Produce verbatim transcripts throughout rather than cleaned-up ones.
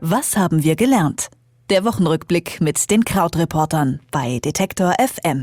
Was haben wir gelernt? Der Wochenrückblick mit den Krautreportern bei Detektor F M.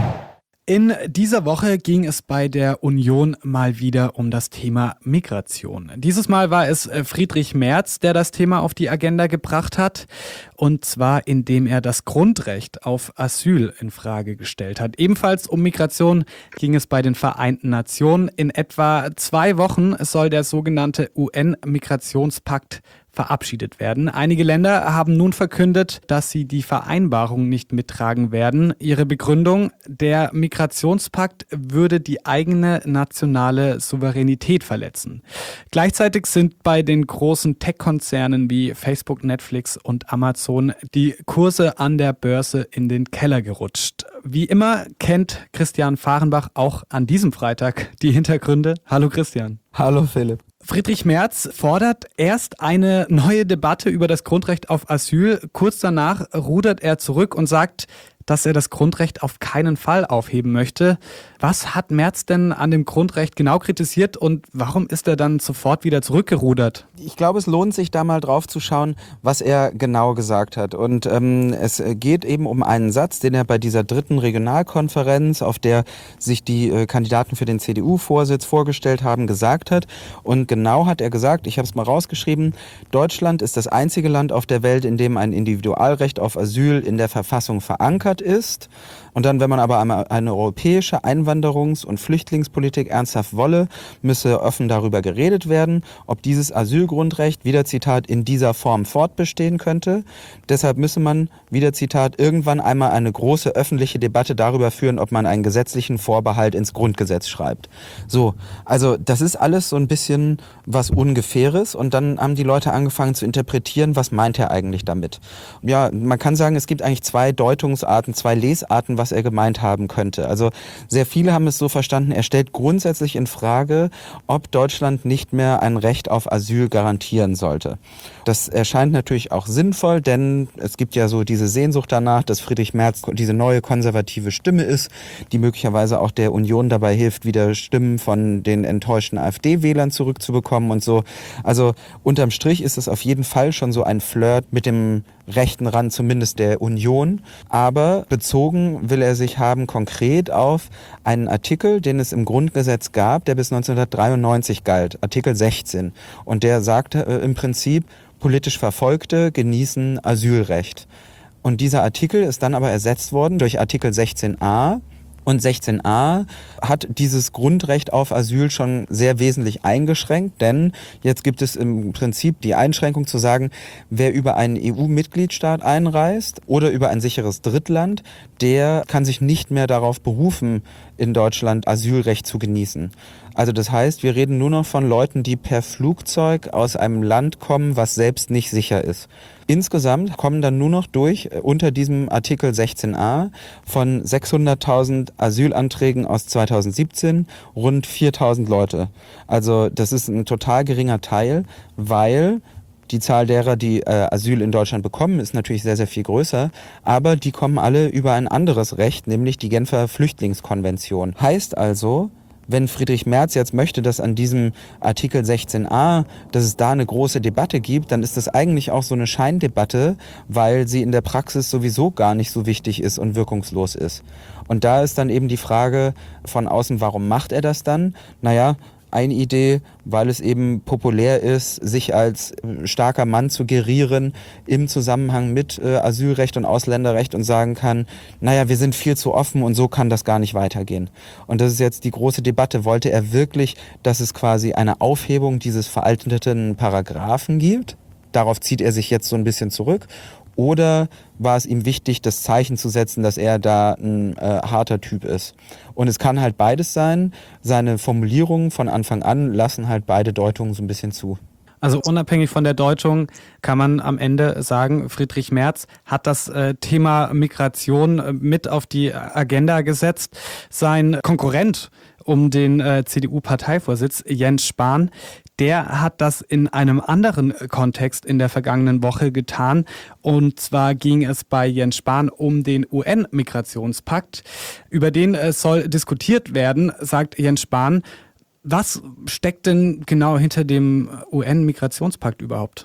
In dieser Woche ging es bei der Union mal wieder um das Thema Migration. Dieses Mal war es Friedrich Merz, der das Thema auf die Agenda gebracht hat. Und zwar, indem er das Grundrecht auf Asyl in Frage gestellt hat. Ebenfalls um Migration ging es bei den Vereinten Nationen. In etwa zwei Wochen soll der sogenannte U N-Migrationspakt verabschiedet werden. Einige Länder haben nun verkündet, dass sie die Vereinbarung nicht mittragen werden. Ihre Begründung: Der Migrationspakt würde die eigene nationale Souveränität verletzen. Gleichzeitig sind bei den großen Tech-Konzernen wie Facebook, Netflix und Amazon die Kurse an der Börse in den Keller gerutscht. Wie immer kennt Christian Fahrenbach auch an diesem Freitag die Hintergründe. Hallo Christian. Hallo Philipp. Friedrich Merz fordert erst eine neue Debatte über das Grundrecht auf Asyl. Kurz danach rudert er zurück und sagt, dass er das Grundrecht auf keinen Fall aufheben möchte. Was hat Merz denn an dem Grundrecht genau kritisiert und warum ist er dann sofort wieder zurückgerudert? Ich glaube, es lohnt sich da mal drauf zu schauen, was er genau gesagt hat. Und ähm, es geht eben um einen Satz, den er bei dieser dritten Regionalkonferenz, auf der sich die äh, Kandidaten für den C D U-Vorsitz vorgestellt haben, gesagt hat. Und genau hat er gesagt, ich habe es mal rausgeschrieben, Deutschland ist das einzige Land auf der Welt, in dem ein Individualrecht auf Asyl in der Verfassung verankert ist. Und dann, wenn man aber eine, eine europäische Einwanderungs- und Flüchtlingspolitik ernsthaft wolle, müsse offen darüber geredet werden, ob dieses Asylgrundrecht, wieder Zitat, in dieser Form fortbestehen könnte. Deshalb müsse man, wieder Zitat, irgendwann einmal eine große öffentliche Debatte darüber führen, ob man einen gesetzlichen Vorbehalt ins Grundgesetz schreibt. So, also das ist alles so ein bisschen was Ungefähres und dann haben die Leute angefangen zu interpretieren, was meint er eigentlich damit. Ja, man kann sagen, es gibt eigentlich zwei Deutungsarten, zwei Lesarten, was er gemeint haben könnte. Also sehr viele haben es so verstanden, er stellt grundsätzlich in Frage, ob Deutschland nicht mehr ein Recht auf Asyl garantieren sollte. Das erscheint natürlich auch sinnvoll, denn es gibt ja so diese Sehnsucht danach, dass Friedrich Merz diese neue konservative Stimme ist, die möglicherweise auch der Union dabei hilft, wieder Stimmen von den enttäuschten AfD-Wählern zurückzubekommen und so. Also unterm Strich ist es auf jeden Fall schon so ein Flirt mit dem rechten Rand, zumindest der Union. Aber bezogen will er sich haben konkret auf einen Artikel, den es im Grundgesetz gab, der bis neunzehnhundertdreiundneunzig galt, Artikel sechzehn. Und der sagte äh, im Prinzip, politisch Verfolgte genießen Asylrecht. Und dieser Artikel ist dann aber ersetzt worden durch Artikel sechzehn a. Und sechzehn a hat dieses Grundrecht auf Asyl schon sehr wesentlich eingeschränkt, denn jetzt gibt es im Prinzip die Einschränkung zu sagen, wer über einen E U-Mitgliedstaat einreist oder über ein sicheres Drittland, der kann sich nicht mehr darauf berufen, in Deutschland Asylrecht zu genießen. Also das heißt, wir reden nur noch von Leuten, die per Flugzeug aus einem Land kommen, was selbst nicht sicher ist. Insgesamt kommen dann nur noch durch, unter diesem Artikel sechzehn a, von sechshunderttausend Asylanträgen aus zweitausendsiebzehn rund viertausend Leute. Also das ist ein total geringer Teil, weil die Zahl derer, die äh, Asyl in Deutschland bekommen, ist natürlich sehr, sehr viel größer. Aber die kommen alle über ein anderes Recht, nämlich die Genfer Flüchtlingskonvention. Heißt also, wenn Friedrich Merz jetzt möchte, dass an diesem Artikel sechzehn a, dass es da eine große Debatte gibt, dann ist das eigentlich auch so eine Scheindebatte, weil sie in der Praxis sowieso gar nicht so wichtig ist und wirkungslos ist. Und da ist dann eben die Frage von außen, warum macht er das dann? Naja, eine Idee, weil es eben populär ist, sich als starker Mann zu gerieren im Zusammenhang mit äh, Asylrecht und Ausländerrecht und sagen kann, naja, wir sind viel zu offen und so kann das gar nicht weitergehen. Und das ist jetzt die große Debatte. Wollte er wirklich, dass es quasi eine Aufhebung dieses veralteten Paragraphen gibt? Darauf zieht er sich jetzt so ein bisschen zurück. Oder war es ihm wichtig, das Zeichen zu setzen, dass er da ein äh, harter Typ ist? Und es kann halt beides sein. Seine Formulierungen von Anfang an lassen halt beide Deutungen so ein bisschen zu. Also unabhängig von der Deutung kann man am Ende sagen, Friedrich Merz hat das äh, Thema Migration äh, mit auf die Agenda gesetzt. Sein Konkurrent um den äh, C D U-Parteivorsitz, Jens Spahn, der hat das in einem anderen Kontext in der vergangenen Woche getan. Und zwar ging es bei Jens Spahn um den U N-Migrationspakt. Über den äh, soll diskutiert werden, sagt Jens Spahn. Was steckt denn genau hinter dem U N-Migrationspakt überhaupt?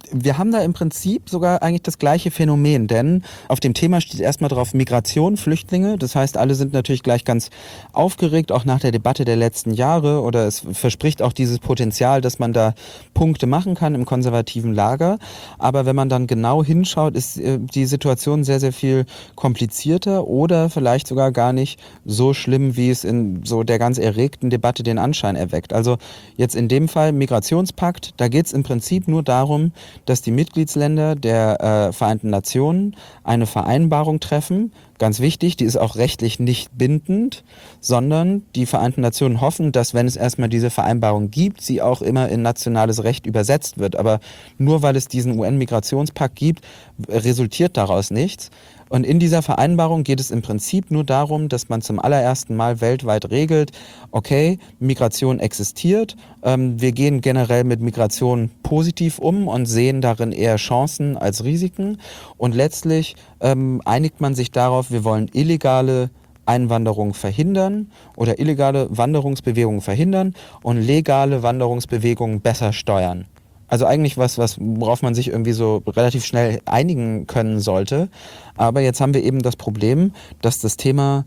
Wir haben da im Prinzip sogar eigentlich das gleiche Phänomen, denn auf dem Thema steht erstmal drauf Migration, Flüchtlinge. Das heißt, alle sind natürlich gleich ganz aufgeregt, auch nach der Debatte der letzten Jahre, oder es verspricht auch dieses Potenzial, dass man da Punkte machen kann im konservativen Lager. Aber wenn man dann genau hinschaut, ist die Situation sehr, sehr viel komplizierter oder vielleicht sogar gar nicht so schlimm, wie es in so der ganz erregten Debatte den Anschein erweckt. Also jetzt in dem Fall Migrationspakt, da geht es im Prinzip nur darum, dass die Mitgliedsländer der äh, Vereinten Nationen eine Vereinbarung treffen. Ganz wichtig, die ist auch rechtlich nicht bindend, sondern die Vereinten Nationen hoffen, dass, wenn es erstmal diese Vereinbarung gibt, sie auch immer in nationales Recht übersetzt wird. Aber nur weil es diesen U N-Migrationspakt gibt, resultiert daraus nichts. Und in dieser Vereinbarung geht es im Prinzip nur darum, dass man zum allerersten Mal weltweit regelt, okay, Migration existiert, ähm, wir gehen generell mit Migration positiv um und sehen darin eher Chancen als Risiken. Und letztlich ähm, einigt man sich darauf, wir wollen illegale Einwanderung verhindern oder illegale Wanderungsbewegungen verhindern und legale Wanderungsbewegungen besser steuern. Also eigentlich was, was, worauf man sich irgendwie so relativ schnell einigen können sollte. Aber jetzt haben wir eben das Problem, dass das Thema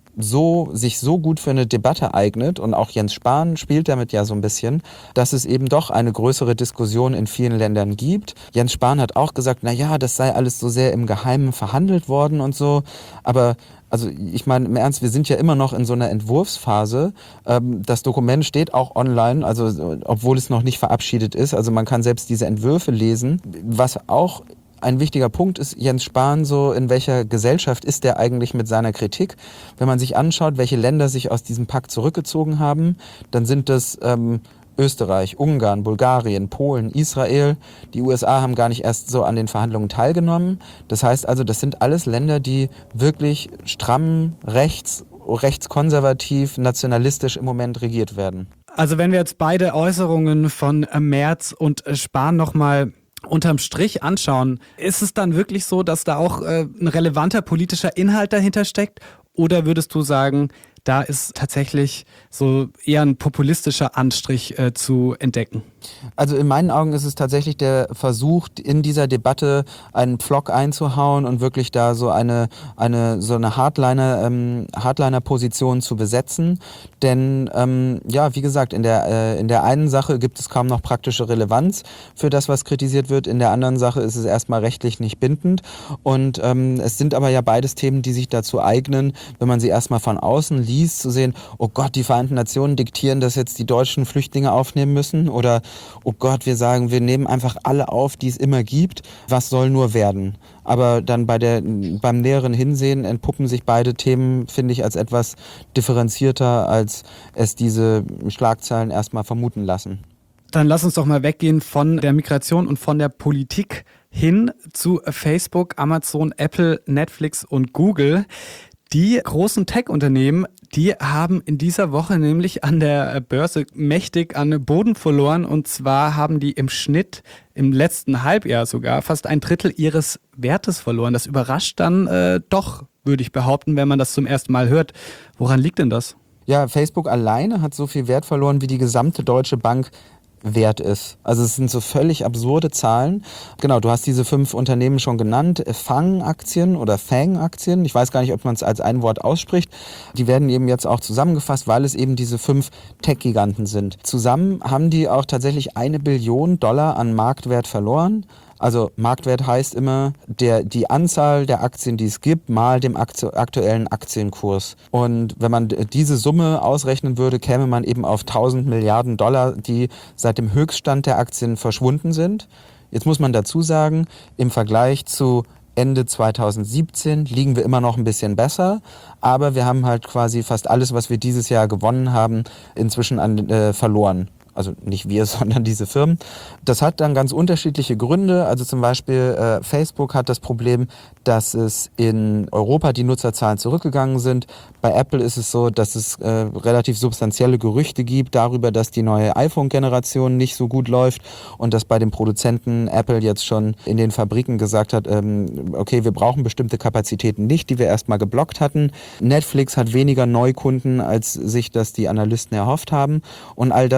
so, sich so gut für eine Debatte eignet, und auch Jens Spahn spielt damit ja so ein bisschen, dass es eben doch eine größere Diskussion in vielen Ländern gibt. Jens Spahn hat auch gesagt, na ja, das sei alles so sehr im Geheimen verhandelt worden und so. Aber also ich meine, im Ernst, wir sind ja immer noch in so einer Entwurfsphase. Das Dokument steht auch online, also obwohl es noch nicht verabschiedet ist. Also man kann selbst diese Entwürfe lesen. Was auch ein wichtiger Punkt ist, Jens Spahn, so in welcher Gesellschaft ist der eigentlich mit seiner Kritik? Wenn man sich anschaut, welche Länder sich aus diesem Pakt zurückgezogen haben, dann sind das ähm, Österreich, Ungarn, Bulgarien, Polen, Israel. Die U S A haben gar nicht erst so an den Verhandlungen teilgenommen. Das heißt also, das sind alles Länder, die wirklich stramm rechts, rechtskonservativ, nationalistisch im Moment regiert werden. Also wenn wir jetzt beide Äußerungen von Merz und Spahn nochmal unterm Strich anschauen, ist es dann wirklich so, dass da auch äh, ein relevanter politischer Inhalt dahinter steckt? Oder würdest du sagen, da ist tatsächlich so eher ein populistischer Anstrich äh, zu entdecken? Also in meinen Augen ist es tatsächlich der Versuch, in dieser Debatte einen Pflock einzuhauen und wirklich da so eine, eine, so eine Hardliner, ähm, Hardliner-Position zu besetzen. Denn, ähm, ja, wie gesagt, in der, äh, in der einen Sache gibt es kaum noch praktische Relevanz für das, was kritisiert wird. In der anderen Sache ist es erstmal rechtlich nicht bindend. Und ähm, es sind aber ja beides Themen, die sich dazu eignen, wenn man sie erstmal von außen liest, zu sehen, oh Gott, die Vereinten Nationen diktieren, dass jetzt die Deutschen Flüchtlinge aufnehmen müssen, oder oh Gott, wir sagen, wir nehmen einfach alle auf, die es immer gibt. Was soll nur werden? Aber dann bei der, beim näheren Hinsehen entpuppen sich beide Themen, finde ich, als etwas differenzierter, als es diese Schlagzeilen erstmal vermuten lassen. Dann lass uns doch mal weggehen von der Migration und von der Politik hin zu Facebook, Amazon, Apple, Netflix und Google. Die großen Tech-Unternehmen, die haben in dieser Woche nämlich an der Börse mächtig an Boden verloren. Und zwar haben die im Schnitt im letzten Halbjahr sogar fast ein Drittel ihres Wertes verloren. Das überrascht dann äh, doch, würde ich behaupten, wenn man das zum ersten Mal hört. Woran liegt denn das? Ja, Facebook alleine hat so viel Wert verloren wie die gesamte Deutsche Bank wert ist. Also es sind so völlig absurde Zahlen. Genau, du hast diese fünf Unternehmen schon genannt. Fang-Aktien oder Fang-Aktien. Ich weiß gar nicht, ob man es als ein Wort ausspricht. Die werden eben jetzt auch zusammengefasst, weil es eben diese fünf Tech-Giganten sind. Zusammen haben die auch tatsächlich eine Billion Dollar an Marktwert verloren. Also Marktwert heißt immer der, die Anzahl der Aktien, die es gibt, mal dem aktuellen Aktienkurs. Und wenn man diese Summe ausrechnen würde, käme man eben auf tausend Milliarden Dollar, die seit dem Höchststand der Aktien verschwunden sind. Jetzt muss man dazu sagen, im Vergleich zu Ende zweitausendsiebzehn liegen wir immer noch ein bisschen besser, aber wir haben halt quasi fast alles, was wir dieses Jahr gewonnen haben, inzwischen an, äh, verloren. Also nicht wir, sondern diese Firmen. Das hat dann ganz unterschiedliche Gründe. Also zum Beispiel äh, Facebook hat das Problem, dass es in Europa die Nutzerzahlen zurückgegangen sind. Bei Apple ist es so, dass es äh, relativ substanzielle Gerüchte gibt darüber, dass die neue iPhone-Generation nicht so gut läuft und dass bei dem Produzenten Apple jetzt schon in den Fabriken gesagt hat, ähm, okay, wir brauchen bestimmte Kapazitäten nicht, die wir erstmal geblockt hatten. Netflix hat weniger Neukunden, als sich das die Analysten erhofft haben. Und all das hat dazu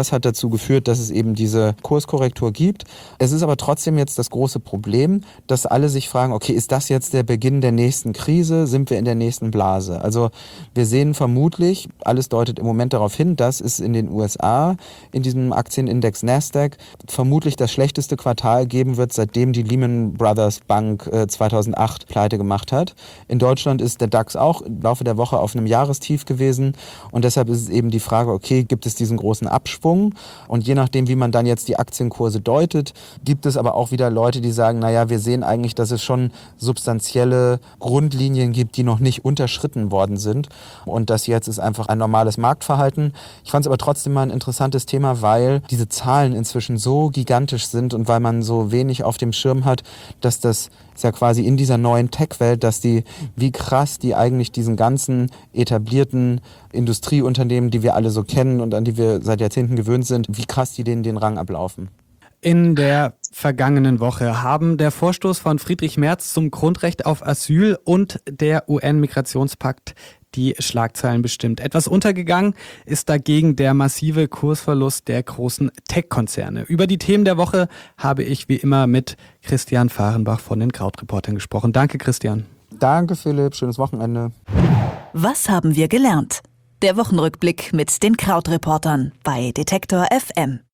dazu geführt, dass es eben diese Kurskorrektur gibt. Es ist aber trotzdem jetzt das große Problem, dass alle sich fragen, okay, ist das jetzt der Beginn der nächsten Krise? Sind wir in der nächsten Blase? Also wir sehen vermutlich, alles deutet im Moment darauf hin, dass es in den U S A in diesem Aktienindex Nasdaq vermutlich das schlechteste Quartal geben wird, seitdem die Lehman Brothers Bank äh, zweitausendacht pleite gemacht hat. In Deutschland ist der DAX auch im Laufe der Woche auf einem Jahrestief gewesen und deshalb ist es eben die Frage, okay, gibt es diesen großen Abschwung? Und je nachdem, wie man dann jetzt die Aktienkurse deutet, gibt es aber auch wieder Leute, die sagen, naja, wir sehen eigentlich, dass es schon substanzielle Grundlinien gibt, die noch nicht unterschritten worden sind und das jetzt ist einfach ein normales Marktverhalten. Ich fand es aber trotzdem mal ein interessantes Thema, weil diese Zahlen inzwischen so gigantisch sind und weil man so wenig auf dem Schirm hat, dass das ist ja quasi in dieser neuen Tech-Welt, dass die, wie krass die eigentlich diesen ganzen etablierten Industrieunternehmen, die wir alle so kennen und an die wir seit Jahrzehnten gewöhnt sind, wie krass die denen den Rang ablaufen. In der vergangenen Woche haben der Vorstoß von Friedrich Merz zum Grundrecht auf Asyl und der U N-Migrationspakt die Schlagzeilen bestimmt. Etwas untergegangen ist dagegen der massive Kursverlust der großen Tech-Konzerne. Über die Themen der Woche habe ich wie immer mit Christian Fahrenbach von den Krautreportern gesprochen. Danke, Christian. Danke, Philipp. Schönes Wochenende. Was haben wir gelernt? Der Wochenrückblick mit den Krautreportern bei Detektor F M.